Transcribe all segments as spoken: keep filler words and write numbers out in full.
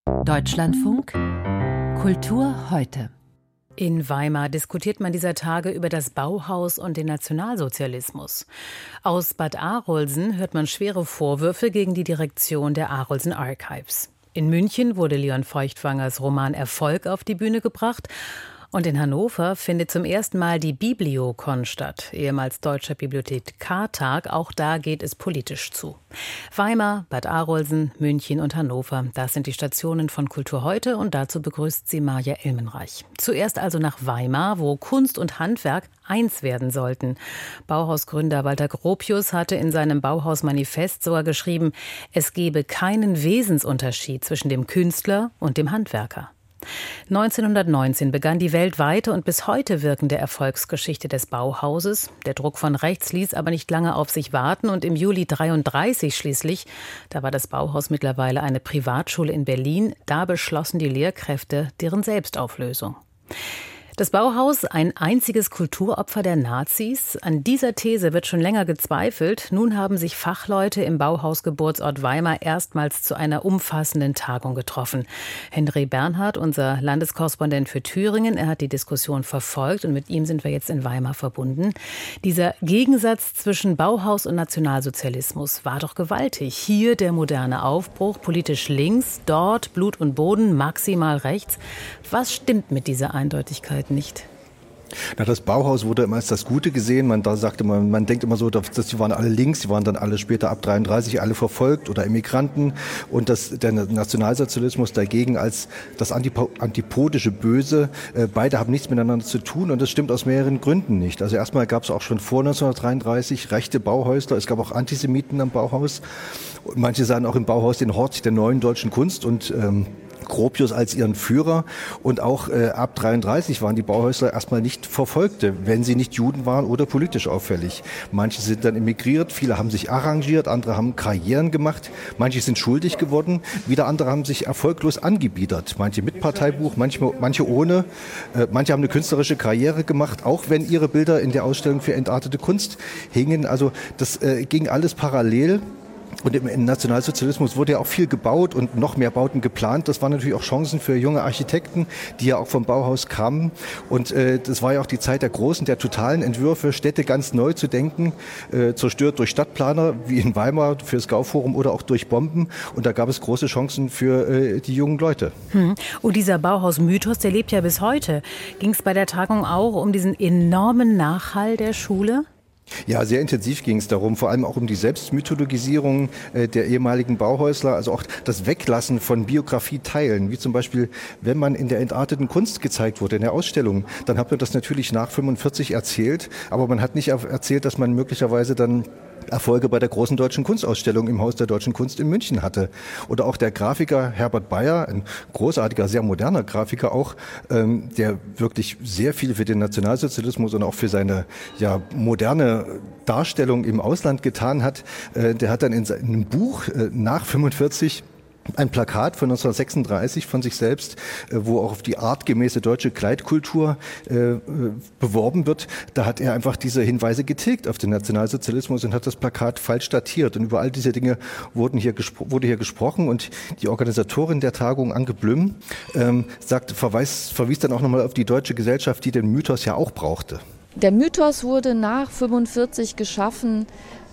Deutschlandfunk Kultur heute. In Weimar diskutiert man dieser Tage über das Bauhaus und den Nationalsozialismus. Aus Bad Arolsen hört man schwere Vorwürfe gegen die Direktion der Arolsen Archives. In München wurde Leon Feuchtwangers Roman Erfolg auf die Bühne gebracht. Und in Hannover findet zum ersten Mal die Bibliokon statt, ehemals Deutscher Bibliothekar-Tag. Auch da geht es politisch zu. Weimar, Bad Arolsen, München und Hannover, das sind die Stationen von Kultur heute und dazu begrüßt sie Maja Elmenreich. Zuerst also nach Weimar, wo Kunst und Handwerk eins werden sollten. Bauhausgründer Walter Gropius hatte in seinem Bauhausmanifest sogar geschrieben, es gebe keinen Wesensunterschied zwischen dem Künstler und dem Handwerker. neunzehnhundertneunzehn begann die weltweite und bis heute wirkende Erfolgsgeschichte des Bauhauses. Der Druck von rechts ließ aber nicht lange auf sich warten und im Juli dreiunddreißig schließlich, da war das Bauhaus mittlerweile eine Privatschule in Berlin, da beschlossen die Lehrkräfte deren Selbstauflösung. Das Bauhaus, ein einziges Kulturopfer der Nazis? An dieser These wird schon länger gezweifelt. Nun haben sich Fachleute im Bauhausgeburtsort Weimar erstmals zu einer umfassenden Tagung getroffen. Henry Bernhard, unser Landeskorrespondent für Thüringen, er hat die Diskussion verfolgt und mit ihm sind wir jetzt in Weimar verbunden. Dieser Gegensatz zwischen Bauhaus und Nationalsozialismus war doch gewaltig. Hier der moderne Aufbruch, politisch links, dort Blut und Boden, maximal rechts. Was stimmt mit dieser Eindeutigkeit nicht? Na, das Bauhaus wurde immer als das Gute gesehen. Man da sagte man, man denkt immer so, dass die waren alle links, die waren dann alle später ab dreiunddreißig alle verfolgt oder Emigranten und das der Nationalsozialismus dagegen als das antipodische Böse. Äh, beide haben nichts miteinander zu tun und das stimmt aus mehreren Gründen nicht. Also erstmal gab es auch schon vor neunzehnhundertdreiunddreißig rechte Bauhäusler. Es gab auch Antisemiten am Bauhaus. Und manche sahen auch im Bauhaus den Hort der neuen deutschen Kunst und ähm, Gropius als ihren Führer und auch äh, ab dreiunddreißig waren die Bauhäusler erstmal nicht Verfolgte, wenn sie nicht Juden waren oder politisch auffällig. Manche sind dann emigriert, viele haben sich arrangiert, andere haben Karrieren gemacht, manche sind schuldig geworden, wieder andere haben sich erfolglos angebiedert. Manche mit Parteibuch, manche, manche ohne. Äh, manche haben eine künstlerische Karriere gemacht, auch wenn ihre Bilder in der Ausstellung für entartete Kunst hingen. Also das äh, ging alles parallel. Und im Nationalsozialismus wurde ja auch viel gebaut und noch mehr Bauten geplant. Das waren natürlich auch Chancen für junge Architekten, die ja auch vom Bauhaus kamen. Und äh, das war ja auch die Zeit der großen, der totalen Entwürfe, Städte ganz neu zu denken, äh, zerstört durch Stadtplaner, wie in Weimar fürs Gauforum oder auch durch Bomben. Und da gab es große Chancen für äh, die jungen Leute. Hm. Und dieser Bauhaus-Mythos, der lebt ja bis heute. Ging es bei der Tagung auch um diesen enormen Nachhall der Schule? Ja, sehr intensiv ging es darum, vor allem auch um die Selbstmythologisierung äh, der ehemaligen Bauhäusler, also auch das Weglassen von Biografieteilen, wie zum Beispiel, wenn man in der entarteten Kunst gezeigt wurde, in der Ausstellung, dann hat man das natürlich nach fünfundvierzig erzählt, aber man hat nicht erzählt, dass man möglicherweise dann Erfolge bei der großen deutschen Kunstausstellung im Haus der deutschen Kunst in München hatte. Oder auch der Grafiker Herbert Bayer, ein großartiger, sehr moderner Grafiker auch, ähm, der wirklich sehr viel für den Nationalsozialismus und auch für seine ja moderne Darstellung im Ausland getan hat. Äh, der hat dann in seinem Buch äh, nach fünfundvierzig ein Plakat von neunzehnhundertsechsunddreißig von sich selbst, wo auch auf die artgemäße deutsche Kleidkultur äh, beworben wird. Da hat er einfach diese Hinweise getilgt auf den Nationalsozialismus und hat das Plakat falsch datiert. Und über all diese Dinge wurden hier gespro- wurde hier gesprochen. Und die Organisatorin der Tagung, Anke Blüm, ähm, sagt, verweis, verwies dann auch nochmal auf die deutsche Gesellschaft, die den Mythos ja auch brauchte. Der Mythos wurde nach fünfundvierzig geschaffen,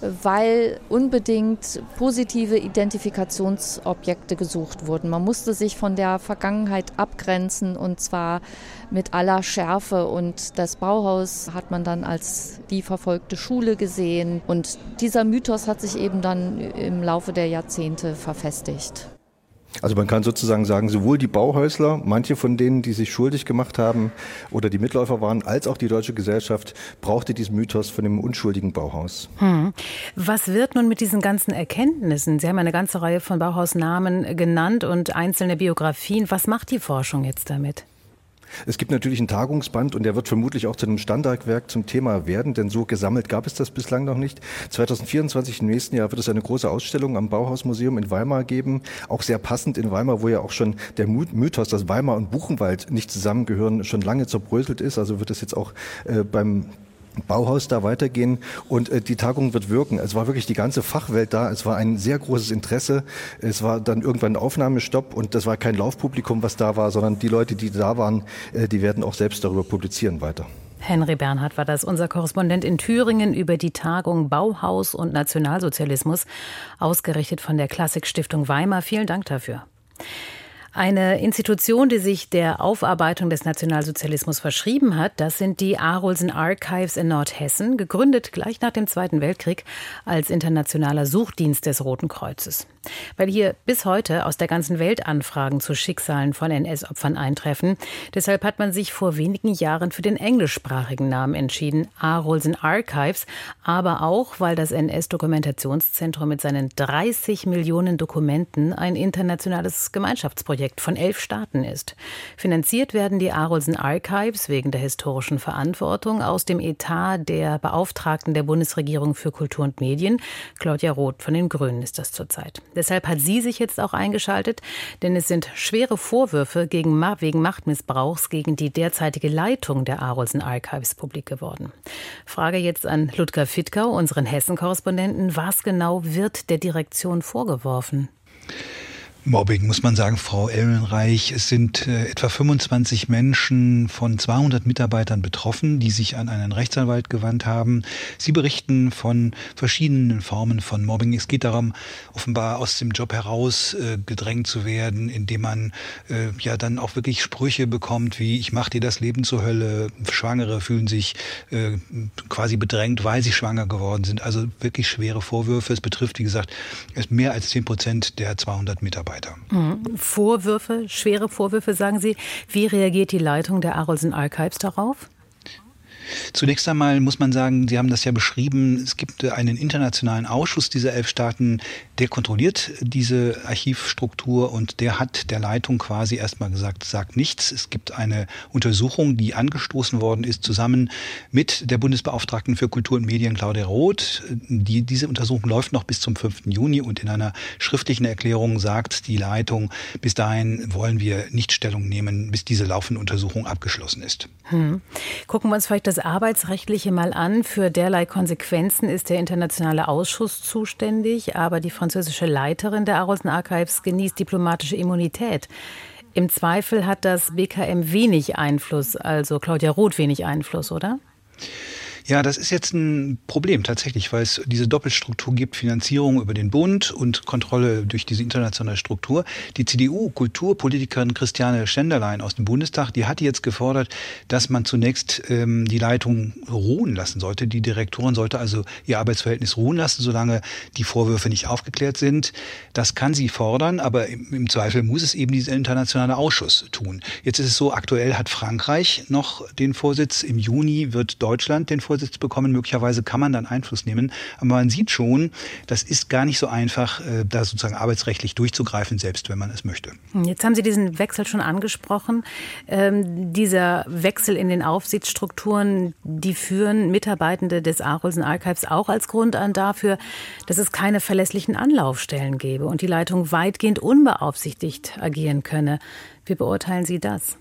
weil unbedingt positive Identifikationsobjekte gesucht wurden. Man musste sich von der Vergangenheit abgrenzen und zwar mit aller Schärfe. Und das Bauhaus hat man dann als die verfolgte Schule gesehen. Und dieser Mythos hat sich eben dann im Laufe der Jahrzehnte verfestigt. Also man kann sozusagen sagen, sowohl die Bauhäusler, manche von denen, die sich schuldig gemacht haben oder die Mitläufer waren, als auch die deutsche Gesellschaft brauchte diesen Mythos von dem unschuldigen Bauhaus. Hm. Was wird nun mit diesen ganzen Erkenntnissen? Sie haben eine ganze Reihe von Bauhausnamen genannt und einzelne Biografien. Was macht die Forschung jetzt damit? Es gibt natürlich einen Tagungsband und der wird vermutlich auch zu einem Standardwerk zum Thema werden, denn so gesammelt gab es das bislang noch nicht. zweitausendvierundzwanzig, im nächsten Jahr, wird es eine große Ausstellung am Bauhausmuseum in Weimar geben, auch sehr passend in Weimar, wo ja auch schon der Mythos, dass Weimar und Buchenwald nicht zusammengehören, schon lange zerbröselt ist. Also wird es jetzt auch äh, beim Bauhaus da weitergehen und äh, die Tagung wird wirken. Es war wirklich die ganze Fachwelt da. Es war ein sehr großes Interesse. Es war dann irgendwann ein Aufnahmestopp und das war kein Laufpublikum, was da war, sondern die Leute, die da waren, äh, die werden auch selbst darüber publizieren weiter. Henry Bernhard war das, unser Korrespondent in Thüringen über die Tagung Bauhaus und Nationalsozialismus, ausgerichtet von der Klassik-Stiftung Weimar. Vielen Dank dafür. Eine Institution, die sich der Aufarbeitung des Nationalsozialismus verschrieben hat, das sind die Arolsen Archives in Nordhessen, gegründet gleich nach dem Zweiten Weltkrieg als internationaler Suchdienst des Roten Kreuzes. Weil hier bis heute aus der ganzen Welt Anfragen zu Schicksalen von N S-Opfern eintreffen. Deshalb hat man sich vor wenigen Jahren für den englischsprachigen Namen entschieden, Arolsen Archives, aber auch, weil das N S-Dokumentationszentrum mit seinen dreißig Millionen Dokumenten ein internationales Gemeinschaftsprojekt von elf Staaten ist. Finanziert werden die Arolsen Archives wegen der historischen Verantwortung aus dem Etat der Beauftragten der Bundesregierung für Kultur und Medien. Claudia Roth von den Grünen ist das zurzeit. Deshalb hat sie sich jetzt auch eingeschaltet, denn es sind schwere Vorwürfe gegen, wegen Machtmissbrauchs gegen die derzeitige Leitung der Arolsen Archives publik geworden. Frage jetzt an Ludger Fittkau, unseren Hessen-Korrespondenten. Was genau wird der Direktion vorgeworfen? Mobbing, muss man sagen, Frau Ehrenreich. Es sind äh, etwa fünfundzwanzig Menschen von zweihundert Mitarbeitern betroffen, die sich an einen Rechtsanwalt gewandt haben. Sie berichten von verschiedenen Formen von Mobbing. Es geht darum, offenbar aus dem Job heraus äh, gedrängt zu werden, indem man äh, ja dann auch wirklich Sprüche bekommt, wie ich mache dir das Leben zur Hölle. Schwangere fühlen sich äh, quasi bedrängt, weil sie schwanger geworden sind. Also wirklich schwere Vorwürfe. Es betrifft, wie gesagt, mehr als zehn Prozent der zweihundert Mitarbeiter. Vorwürfe, schwere Vorwürfe, sagen Sie. Wie reagiert die Leitung der Arolsen Archives darauf? Zunächst einmal muss man sagen, Sie haben das ja beschrieben, es gibt einen internationalen Ausschuss dieser elf Staaten, der kontrolliert diese Archivstruktur und der hat der Leitung quasi erstmal gesagt, sagt nichts. Es gibt eine Untersuchung, die angestoßen worden ist, zusammen mit der Bundesbeauftragten für Kultur und Medien, Claudia Roth. Die, diese Untersuchung läuft noch bis zum fünften Juni und in einer schriftlichen Erklärung sagt die Leitung, bis dahin wollen wir nicht Stellung nehmen, bis diese laufende Untersuchung abgeschlossen ist. Hm. Gucken wir uns vielleicht das Arbeitsrechtliche mal an. Für derlei Konsequenzen ist der internationale Ausschuss zuständig, aber die französische Leiterin der Arolsen Archives genießt diplomatische Immunität. Im Zweifel hat das B K M wenig Einfluss, also Claudia Roth wenig Einfluss, oder? Ja, das ist jetzt ein Problem tatsächlich, weil es diese Doppelstruktur gibt, Finanzierung über den Bund und Kontrolle durch diese internationale Struktur. Die C D U-Kulturpolitikerin Christiane Schenderlein aus dem Bundestag, die hatte jetzt gefordert, dass man zunächst ähm, die Leitung ruhen lassen sollte. Die Direktorin sollte also ihr Arbeitsverhältnis ruhen lassen, solange die Vorwürfe nicht aufgeklärt sind. Das kann sie fordern, aber im, im Zweifel muss es eben dieser internationale Ausschuss tun. Jetzt ist es so, aktuell hat Frankreich noch den Vorsitz, im Juni wird Deutschland den Vorsitz bekommen. Möglicherweise kann man dann Einfluss nehmen. Aber man sieht schon, das ist gar nicht so einfach, da sozusagen arbeitsrechtlich durchzugreifen, selbst wenn man es möchte. Jetzt haben Sie diesen Wechsel schon angesprochen. Ähm, dieser Wechsel in den Aufsichtsstrukturen, die führen Mitarbeitende des Arolsen Archives auch als Grund an dafür, dass es keine verlässlichen Anlaufstellen gäbe und die Leitung weitgehend unbeaufsichtigt agieren könne. Wie beurteilen Sie das?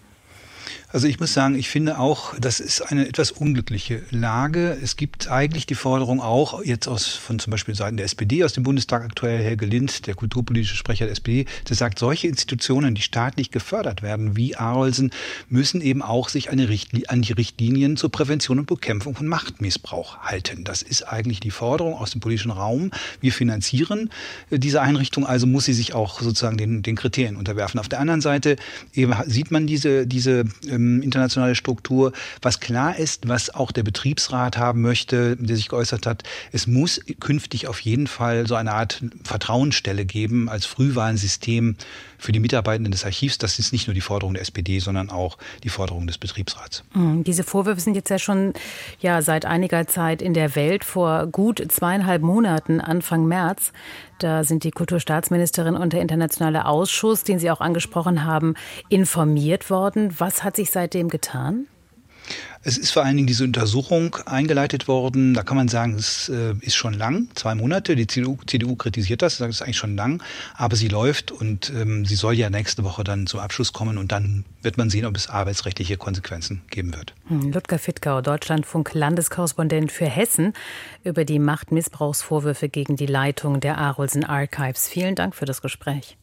Also ich muss sagen, ich finde auch, das ist eine etwas unglückliche Lage. Es gibt eigentlich die Forderung auch jetzt aus von zum Beispiel Seiten der S P D aus dem Bundestag aktuell, Helge Lind, der kulturpolitische Sprecher der S P D, der sagt, solche Institutionen, die staatlich gefördert werden, wie Arolsen, müssen eben auch sich an die, Richtli- an die Richtlinien zur Prävention und Bekämpfung von Machtmissbrauch halten. Das ist eigentlich die Forderung aus dem politischen Raum. Wir finanzieren diese Einrichtung, also muss sie sich auch sozusagen den, den Kriterien unterwerfen. Auf der anderen Seite eben sieht man diese, diese internationale Struktur. Was klar ist, was auch der Betriebsrat haben möchte, der sich geäußert hat, es muss künftig auf jeden Fall so eine Art Vertrauensstelle geben als Frühwarnsystem für die Mitarbeitenden des Archivs. Das ist nicht nur die Forderung der S P D, sondern auch die Forderung des Betriebsrats. Diese Vorwürfe sind jetzt ja schon ja, seit einiger Zeit in der Welt. Vor gut zweieinhalb Monaten, Anfang März, da sind die Kulturstaatsministerin und der internationale Ausschuss, den Sie auch angesprochen haben, informiert worden. Was hat sich seitdem getan? Es ist vor allen Dingen diese Untersuchung eingeleitet worden. Da kann man sagen, es äh, ist schon lang, zwei Monate. Die C D U, C D U kritisiert das, sagt, es ist eigentlich schon lang. Aber sie läuft und ähm, sie soll ja nächste Woche dann zum Abschluss kommen. Und dann wird man sehen, ob es arbeitsrechtliche Konsequenzen geben wird. Ludger Fittkau, Deutschlandfunk-Landeskorrespondent für Hessen, über die Machtmissbrauchsvorwürfe gegen die Leitung der Arolsen Archives. Vielen Dank für das Gespräch.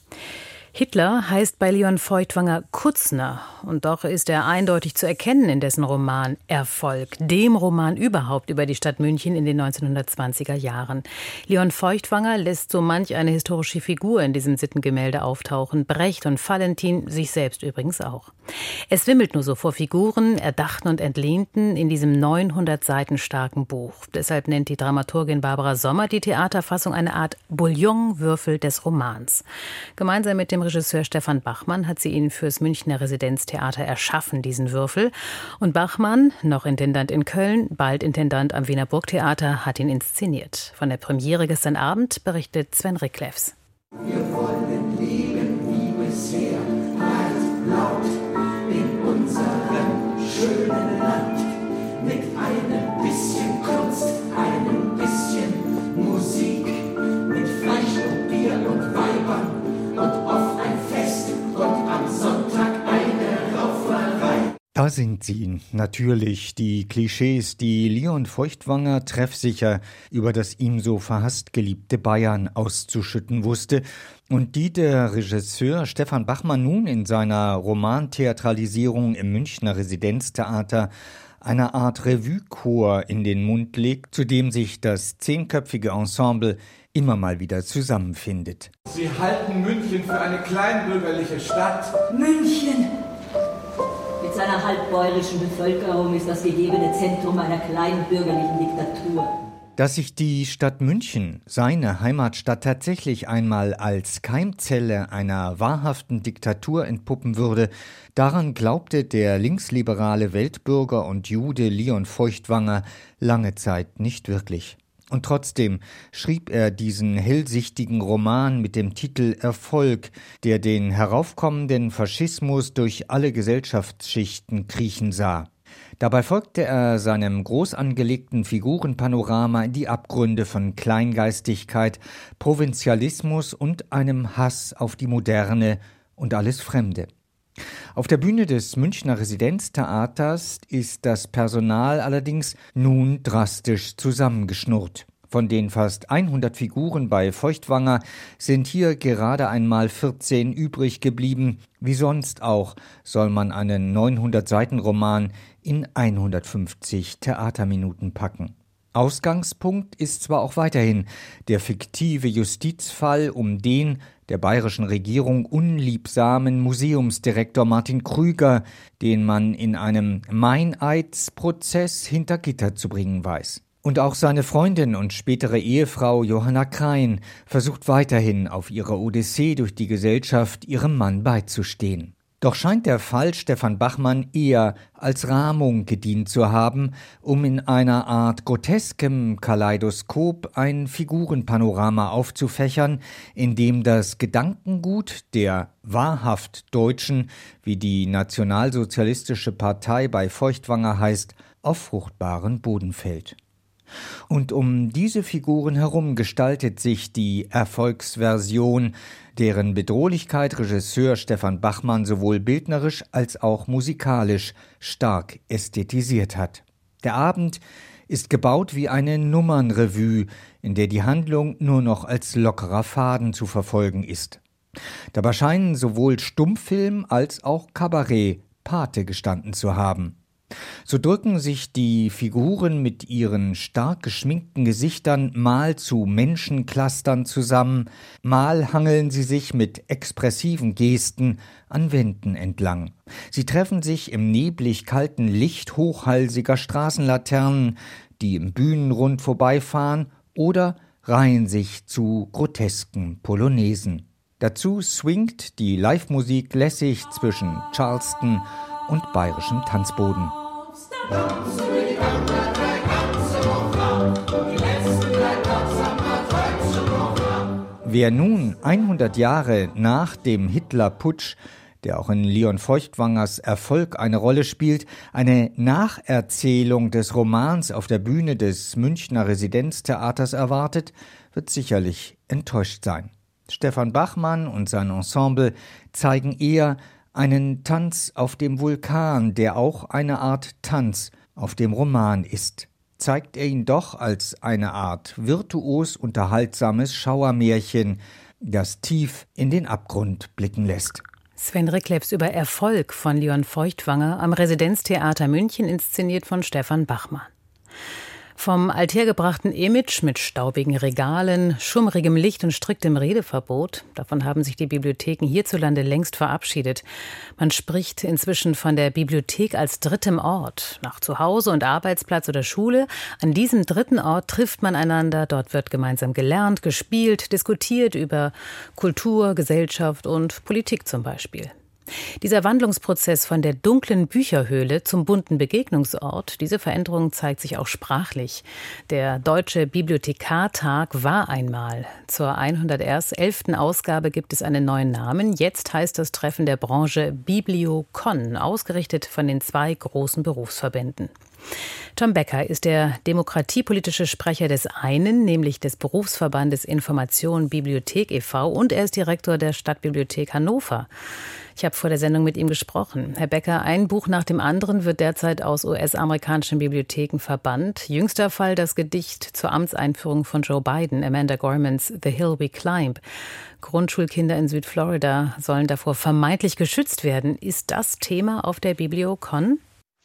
Hitler heißt bei Leon Feuchtwanger Kutzner und doch ist er eindeutig zu erkennen in dessen Roman Erfolg, dem Roman überhaupt über die Stadt München in den neunzehnhundertzwanziger Jahren. Leon Feuchtwanger lässt so manch eine historische Figur in diesem Sittengemälde auftauchen, Brecht und Valentin sich selbst übrigens auch. Es wimmelt nur so vor Figuren, Erdachten und Entlehnten in diesem neunhundert Seiten starken Buch. Deshalb nennt die Dramaturgin Barbara Sommer die Theaterfassung eine Art Bouillonwürfel des Romans. Gemeinsam mit dem Regisseur Stefan Bachmann hat sie ihn fürs Münchner Residenztheater erschaffen, diesen Würfel. Und Bachmann, noch Intendant in Köln, bald Intendant am Wiener Burgtheater, hat ihn inszeniert. Von der Premiere gestern Abend berichtet Sven Ricklefs. Wir wollen leben wie bisher, weit, laut, in unserem schönen Land. Mit einem bisschen Kunst, einem bisschen Musik, mit Fleisch und Bier und Weibern und oft ein Fest und am Sonntag eine Rauferei. Da sind sie, natürlich, die Klischees, die Leon Feuchtwanger treffsicher über das ihm so verhasst geliebte Bayern auszuschütten wusste und die der Regisseur Stefan Bachmann nun in seiner Romantheatralisierung im Münchner Residenztheater eine Art Revue-Chor in den Mund legt, zu dem sich das zehnköpfige Ensemble immer mal wieder zusammenfindet. Sie halten München für eine kleinbürgerliche Stadt. München! Mit seiner halbbäuerischen Bevölkerung ist das gegebene Zentrum einer kleinbürgerlichen Diktatur. Dass sich die Stadt München, seine Heimatstadt, tatsächlich einmal als Keimzelle einer wahrhaften Diktatur entpuppen würde, daran glaubte der linksliberale Weltbürger und Jude Leon Feuchtwanger lange Zeit nicht wirklich. Und trotzdem schrieb er diesen hellsichtigen Roman mit dem Titel Erfolg, der den heraufkommenden Faschismus durch alle Gesellschaftsschichten kriechen sah. Dabei folgte er seinem groß angelegten Figurenpanorama in die Abgründe von Kleingeistigkeit, Provinzialismus und einem Hass auf die Moderne und alles Fremde. Auf der Bühne des Münchner Residenztheaters ist das Personal allerdings nun drastisch zusammengeschnurrt. Von den fast hundert Figuren bei Feuchtwanger sind hier gerade einmal vierzehn übrig geblieben. Wie sonst auch soll man einen neunhundert-Seiten-Roman in hundertfünfzig Theaterminuten packen. Ausgangspunkt ist zwar auch weiterhin der fiktive Justizfall um den der bayerischen Regierung unliebsamen Museumsdirektor Martin Krüger, den man in einem Meineidsprozess hinter Gitter zu bringen weiß. Und auch seine Freundin und spätere Ehefrau Johanna Krein versucht weiterhin auf ihrer Odyssee durch die Gesellschaft ihrem Mann beizustehen. Doch scheint der Fall Stefan Bachmann eher als Rahmung gedient zu haben, um in einer Art groteskem Kaleidoskop ein Figurenpanorama aufzufächern, in dem das Gedankengut der wahrhaft Deutschen, wie die Nationalsozialistische Partei bei Feuchtwanger heißt, auf fruchtbaren Boden fällt. Und um diese Figuren herum gestaltet sich die Erfolgsversion, deren Bedrohlichkeit Regisseur Stefan Bachmann sowohl bildnerisch als auch musikalisch stark ästhetisiert hat. Der Abend ist gebaut wie eine Nummernrevue, in der die Handlung nur noch als lockerer Faden zu verfolgen ist. Dabei scheinen sowohl Stummfilm als auch Kabarett Pate gestanden zu haben. So drücken sich die Figuren mit ihren stark geschminkten Gesichtern mal zu Menschenclustern zusammen, mal hangeln sie sich mit expressiven Gesten an Wänden entlang. Sie treffen sich im neblig kalten Licht hochhalsiger Straßenlaternen, die im Bühnenrund vorbeifahren, oder reihen sich zu grotesken Polonaisen. Dazu swingt die Live-Musik lässig zwischen Charleston und bayerischem Tanzboden. Wer nun hundert Jahre nach dem Hitlerputsch der auch in Leon Feuchtwangers Erfolg eine Rolle spielt, eine Nacherzählung des Romans auf der Bühne des Münchner Residenztheaters erwartet, wird sicherlich enttäuscht sein. Stefan Bachmann und sein Ensemble zeigen eher einen Tanz auf dem Vulkan, der auch eine Art Tanz auf dem Roman ist. Zeigt er ihn doch als eine Art virtuos unterhaltsames Schauermärchen, das tief in den Abgrund blicken lässt. Sven Ricklefs über Erfolg von Leon Feuchtwanger am Residenztheater München, inszeniert von Stefan Bachmann. Vom althergebrachten Image mit staubigen Regalen, schummrigem Licht und striktem Redeverbot, davon haben sich die Bibliotheken hierzulande längst verabschiedet. Man spricht inzwischen von der Bibliothek als drittem Ort. Nach Zuhause und Arbeitsplatz oder Schule, an diesem dritten Ort trifft man einander, dort wird gemeinsam gelernt, gespielt, diskutiert über Kultur, Gesellschaft und Politik zum Beispiel. Dieser Wandlungsprozess von der dunklen Bücherhöhle zum bunten Begegnungsort, diese Veränderung zeigt sich auch sprachlich. Der Deutsche Bibliothekartag war einmal. Zur hundertelften Ausgabe gibt es einen neuen Namen. Jetzt heißt das Treffen der Branche BiblioCon, ausgerichtet von den zwei großen Berufsverbänden. Tom Becker ist der demokratiepolitische Sprecher des einen, nämlich des Berufsverbandes Information Bibliothek e V, und er ist Direktor der Stadtbibliothek Hannover. Ich habe vor der Sendung mit ihm gesprochen. Herr Becker, ein Buch nach dem anderen wird derzeit aus U S-amerikanischen Bibliotheken verbannt. Jüngster Fall das Gedicht zur Amtseinführung von Joe Biden, Amanda Gormans The Hill We Climb. Grundschulkinder in Südflorida sollen davor vermeintlich geschützt werden. Ist das Thema auf der BiblioCon?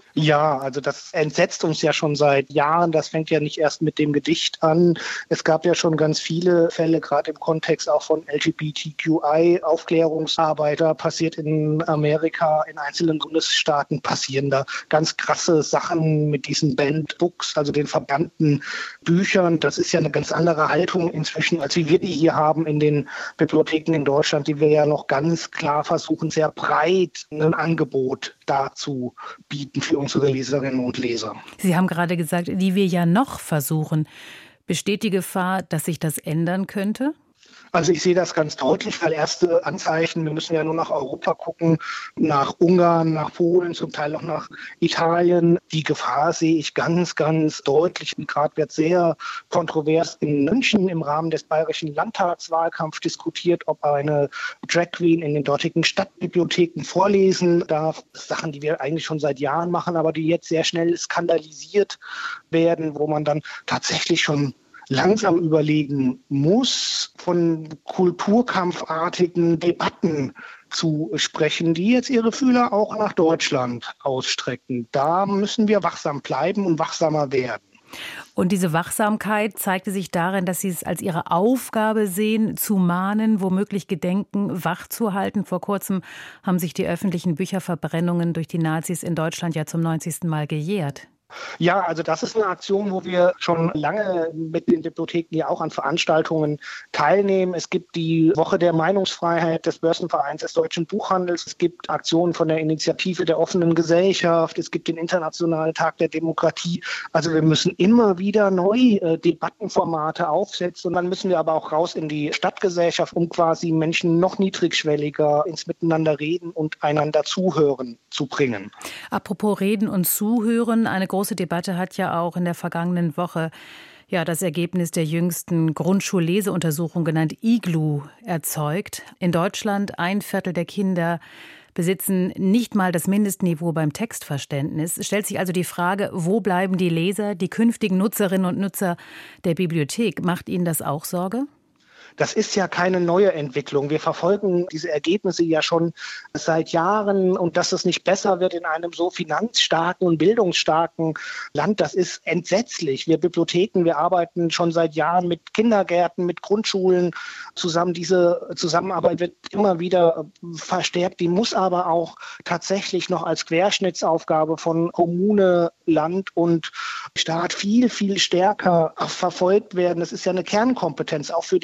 Ja, also das entsetzt uns ja schon seit Jahren. Das fängt ja nicht erst mit dem Gedicht an. Es gab ja schon ganz viele Fälle, gerade im Kontext auch von L G B T Q I-Aufklärungsarbeit. Da passiert in Amerika, in einzelnen Bundesstaaten passieren da ganz krasse Sachen mit diesen Banned Books, also den verbannten Büchern. Das ist ja eine ganz andere Haltung inzwischen, als wie wir die hier haben in den Bibliotheken in Deutschland, die wir ja noch ganz klar versuchen, sehr breit ein Angebot dazu bieten für unsere Leserinnen und Leser. Sie haben gerade gesagt, die wir ja noch versuchen. Besteht die Gefahr, dass sich das ändern könnte? Also ich sehe das ganz deutlich, weil erste Anzeichen, wir müssen ja nur nach Europa gucken, nach Ungarn, nach Polen, zum Teil auch nach Italien. Die Gefahr sehe ich ganz, ganz deutlich. Gerade wird sehr kontrovers in München im Rahmen des bayerischen Landtagswahlkampfs diskutiert, ob eine Drag Queen in den dortigen Stadtbibliotheken vorlesen darf. Sachen, die wir eigentlich schon seit Jahren machen, aber die jetzt sehr schnell skandalisiert werden, wo man dann tatsächlich schon langsam überlegen muss, von kulturkampfartigen Debatten zu sprechen, die jetzt ihre Fühler auch nach Deutschland ausstrecken. Da müssen wir wachsam bleiben und wachsamer werden. Und diese Wachsamkeit zeigte sich darin, dass Sie es als Ihre Aufgabe sehen, zu mahnen, womöglich Gedenken wach zu halten. Vor kurzem haben sich die öffentlichen Bücherverbrennungen durch die Nazis in Deutschland ja zum neunzigsten Mal gejährt. Ja, also das ist eine Aktion, wo wir schon lange mit den Bibliotheken ja auch an Veranstaltungen teilnehmen. Es gibt die Woche der Meinungsfreiheit des Börsenvereins des deutschen Buchhandels. Es gibt Aktionen von der Initiative der offenen Gesellschaft. Es gibt den Internationalen Tag der Demokratie. Also wir müssen immer wieder neue äh, Debattenformate aufsetzen. Und dann müssen wir aber auch raus in die Stadtgesellschaft, um quasi Menschen noch niedrigschwelliger ins Miteinander reden und einander zuhören zu bringen. Apropos Reden und Zuhören, eine große Debatte hat ja auch in der vergangenen Woche ja das Ergebnis der jüngsten Grundschulleseuntersuchung, genannt I G L U, erzeugt. In Deutschland ein Viertel der Kinder besitzen nicht mal das Mindestniveau beim Textverständnis. Es stellt sich also die Frage, wo bleiben die Leser, die künftigen Nutzerinnen und Nutzer der Bibliothek? Macht Ihnen das auch Sorge? Das ist ja keine neue Entwicklung. Wir verfolgen diese Ergebnisse ja schon seit Jahren, und dass es nicht besser wird in einem so finanzstarken und bildungsstarken Land, das ist entsetzlich. Wir Bibliotheken, wir arbeiten schon seit Jahren mit Kindergärten, mit Grundschulen zusammen. Diese Zusammenarbeit wird immer wieder verstärkt. Die muss aber auch tatsächlich noch als Querschnittsaufgabe von Kommune, Land und Staat viel, viel stärker verfolgt werden. Das ist ja eine Kernkompetenz, auch für die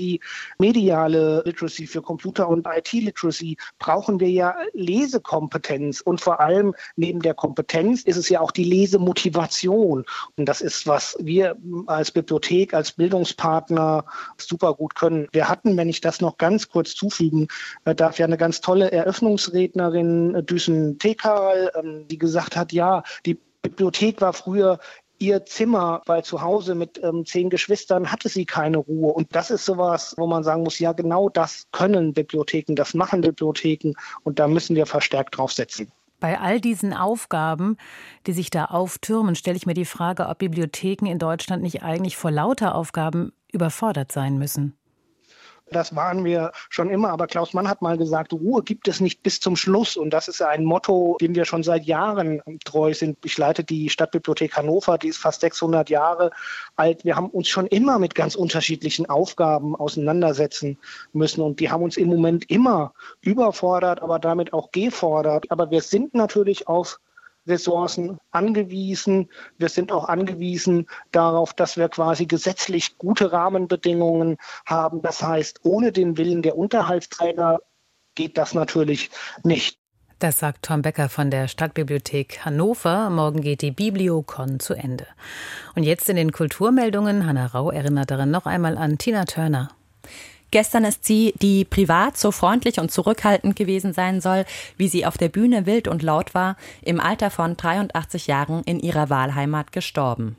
mediale Literacy, für Computer- und I T-Literacy brauchen wir ja Lesekompetenz. Und vor allem neben der Kompetenz ist es ja auch die Lesemotivation. Und das ist, was wir als Bibliothek, als Bildungspartner super gut können. Wir hatten, wenn ich das noch ganz kurz zufügen darf, ja eine ganz tolle Eröffnungsrednerin, Düsen Tekal, die gesagt hat, ja, die Bibliothek war früher ihr Zimmer, weil zu Hause mit ähm, zehn Geschwistern hatte sie keine Ruhe. Und das ist sowas, wo man sagen muss, ja, genau das können Bibliotheken, das machen Bibliotheken und da müssen wir verstärkt drauf setzen. Bei all diesen Aufgaben, die sich da auftürmen, stelle ich mir die Frage, ob Bibliotheken in Deutschland nicht eigentlich vor lauter Aufgaben überfordert sein müssen. Das waren wir schon immer, aber Klaus Mann hat mal gesagt, Ruhe gibt es nicht bis zum Schluss und das ist ein Motto, dem wir schon seit Jahren treu sind. Ich leite die Stadtbibliothek Hannover, die ist fast sechshundert Jahre alt. Wir haben uns schon immer mit ganz unterschiedlichen Aufgaben auseinandersetzen müssen und die haben uns im Moment immer überfordert, aber damit auch gefordert. Aber wir sind natürlich auf Ressourcen angewiesen. Wir sind auch angewiesen darauf, dass wir quasi gesetzlich gute Rahmenbedingungen haben. Das heißt, ohne den Willen der Unterhaltsträger geht das natürlich nicht. Das sagt Tom Becker von der Stadtbibliothek Hannover. Morgen geht die Bibliocon zu Ende. Und jetzt in den Kulturmeldungen. Hannah Rau erinnert daran noch einmal an Tina Turner. Gestern ist sie, die privat so freundlich und zurückhaltend gewesen sein soll, wie sie auf der Bühne wild und laut war, im Alter von dreiundachtzig Jahren in ihrer Wahlheimat gestorben.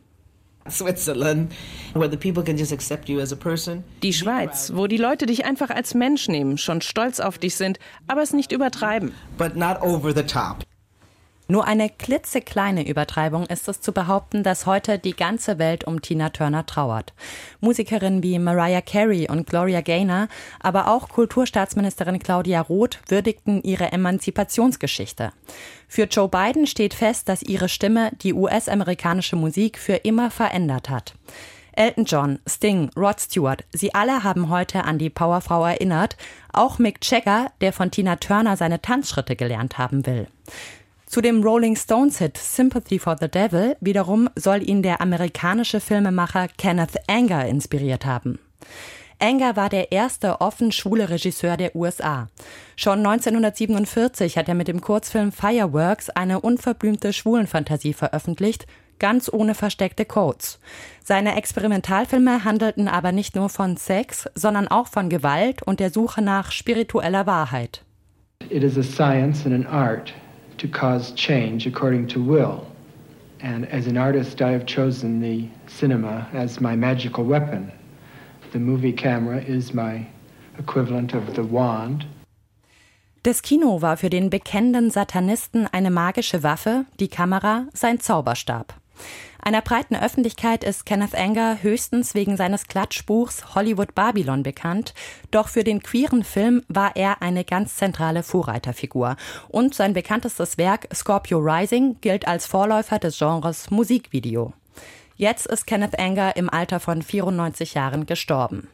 Die Schweiz, wo die Leute dich einfach als Mensch nehmen, schon stolz auf dich sind, aber es nicht übertreiben. But not over the top. Nur eine klitzekleine Übertreibung ist es zu behaupten, dass heute die ganze Welt um Tina Turner trauert. Musikerinnen wie Mariah Carey und Gloria Gaynor, aber auch Kulturstaatsministerin Claudia Roth würdigten ihre Emanzipationsgeschichte. Für Joe Biden steht fest, dass ihre Stimme die U S-amerikanische Musik für immer verändert hat. Elton John, Sting, Rod Stewart, sie alle haben heute an die Powerfrau erinnert, auch Mick Jagger, der von Tina Turner seine Tanzschritte gelernt haben will. Zu dem Rolling Stones-Hit Sympathy for the Devil wiederum soll ihn der amerikanische Filmemacher Kenneth Anger inspiriert haben. Anger war der erste offen schwule Regisseur der U S A. Schon neunzehnhundertsiebenundvierzig hat er mit dem Kurzfilm Fireworks eine unverblümte Schwulenfantasie veröffentlicht, ganz ohne versteckte Codes. Seine Experimentalfilme handelten aber nicht nur von Sex, sondern auch von Gewalt und der Suche nach spiritueller Wahrheit. It is a science and an art to cause change according to will. And as an artist, I have chosen the cinema as my magical weapon. The movie camera is my equivalent of the wand. Das Kino war für den bekennenden Satanisten eine magische Waffe, die Kamera sein Zauberstab. Einer breiten Öffentlichkeit ist Kenneth Anger höchstens wegen seines Klatschbuchs Hollywood Babylon bekannt, doch für den queeren Film war er eine ganz zentrale Vorreiterfigur. Und sein bekanntestes Werk Scorpio Rising gilt als Vorläufer des Genres Musikvideo. Jetzt ist Kenneth Anger im Alter von vierundneunzig Jahren gestorben.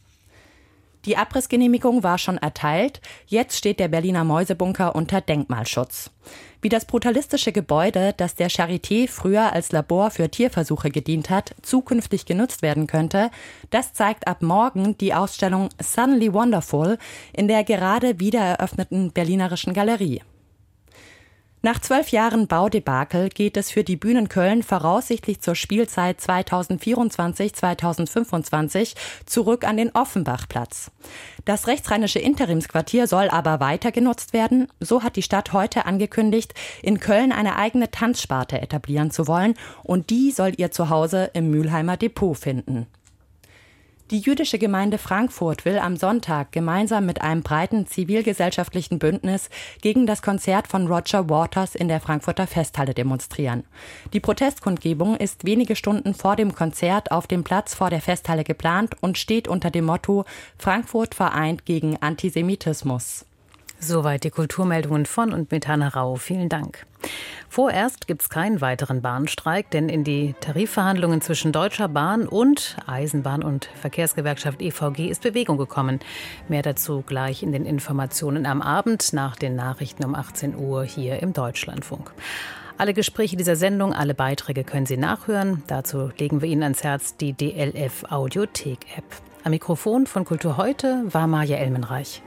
Die Abrissgenehmigung war schon erteilt, jetzt steht der Berliner Mäusebunker unter Denkmalschutz. Wie das brutalistische Gebäude, das der Charité früher als Labor für Tierversuche gedient hat, zukünftig genutzt werden könnte, das zeigt ab morgen die Ausstellung Suddenly Wonderful in der gerade wiedereröffneten Berlinerischen Galerie. Nach zwölf Jahren Baudebakel geht es für die Bühnen Köln voraussichtlich zur Spielzeit zweitausendvierundzwanzig zweitausendfünfundzwanzig zurück an den Offenbachplatz. Das rechtsrheinische Interimsquartier soll aber weiter genutzt werden. So hat die Stadt heute angekündigt, in Köln eine eigene Tanzsparte etablieren zu wollen und die soll ihr Zuhause im Mülheimer Depot finden. Die jüdische Gemeinde Frankfurt will am Sonntag gemeinsam mit einem breiten zivilgesellschaftlichen Bündnis gegen das Konzert von Roger Waters in der Frankfurter Festhalle demonstrieren. Die Protestkundgebung ist wenige Stunden vor dem Konzert auf dem Platz vor der Festhalle geplant und steht unter dem Motto Frankfurt vereint gegen Antisemitismus. Soweit die Kulturmeldungen von und mit Hannah Rau. Vielen Dank. Vorerst gibt es keinen weiteren Bahnstreik, denn in die Tarifverhandlungen zwischen Deutscher Bahn und Eisenbahn- und Verkehrsgewerkschaft E V G ist Bewegung gekommen. Mehr dazu gleich in den Informationen am Abend nach den Nachrichten um achtzehn Uhr hier im Deutschlandfunk. Alle Gespräche dieser Sendung, alle Beiträge können Sie nachhören. Dazu legen wir Ihnen ans Herz die D L F Audiothek-App. Am Mikrofon von Kultur heute war Maja Elmenreich.